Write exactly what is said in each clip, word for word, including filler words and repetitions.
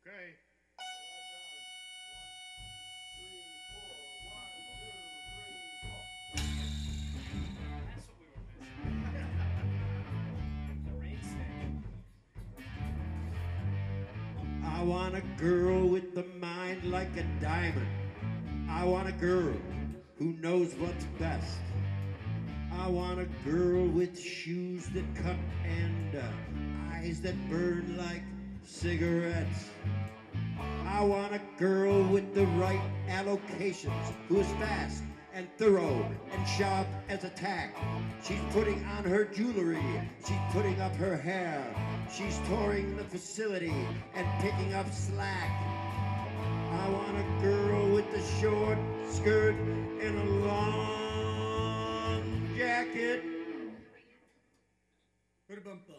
Okay. That's what we were missing. The rain stick. I want a girl with the mind like a diamond. I want a girl who knows what's best. I want a girl with shoes that cut and uh, eyes that burn like cigarettes. I want a girl with the right allocations, who is fast and thorough and sharp as a tack. She's putting on her jewelry, she's putting up her hair, she's touring the facility and picking up slack. I want a girl with a short skirt and a long jacket. Bum bum.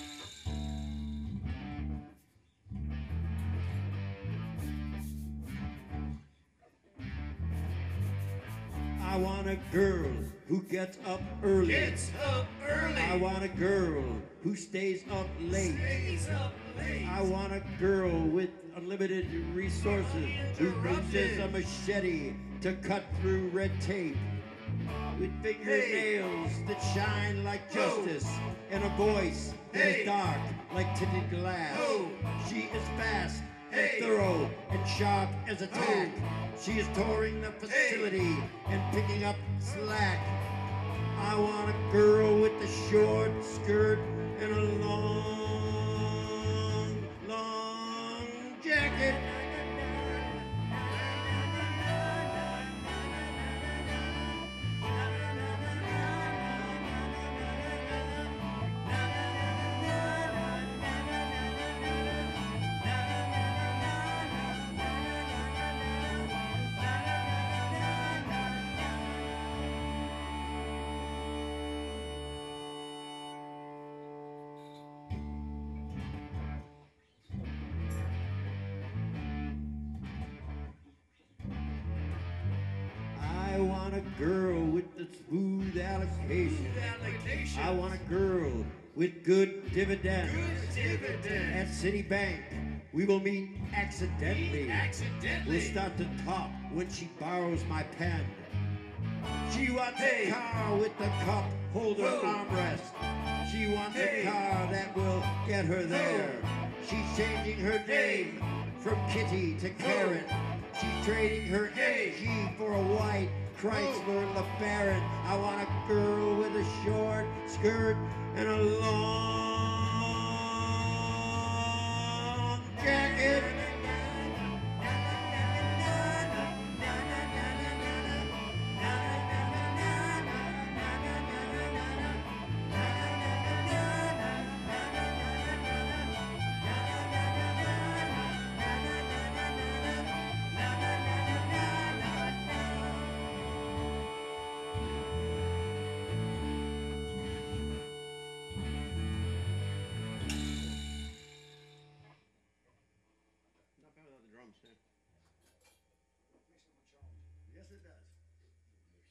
I want a girl who gets up early. Gets up early. I want a girl who stays up late. Stays up late. I want a girl with unlimited resources who uses a machete to cut through red tape. With fingernails that shine like justice and a voice that Hey. is dark like tinted glass. Oh. She is fast and Hey. thorough and sharp as a tack. She is touring the facility and picking up slack. I want a girl with a short skirt and a long, long jacket. I want a girl with the smooth allocation. Allocation. I want a girl with good dividends. Good dividend. At Citibank, we will meet accidentally. Accidentally. We'll start to talk when she borrows my pen. She wants Hey. a car with the cup holder Whoa. armrest. She wants Hey. a car that will get her there. She's changing her name from Kitty to Karen. She's trading her Hey. M G for a white Chrysler LeBaron. I want a girl with a short skirt and a long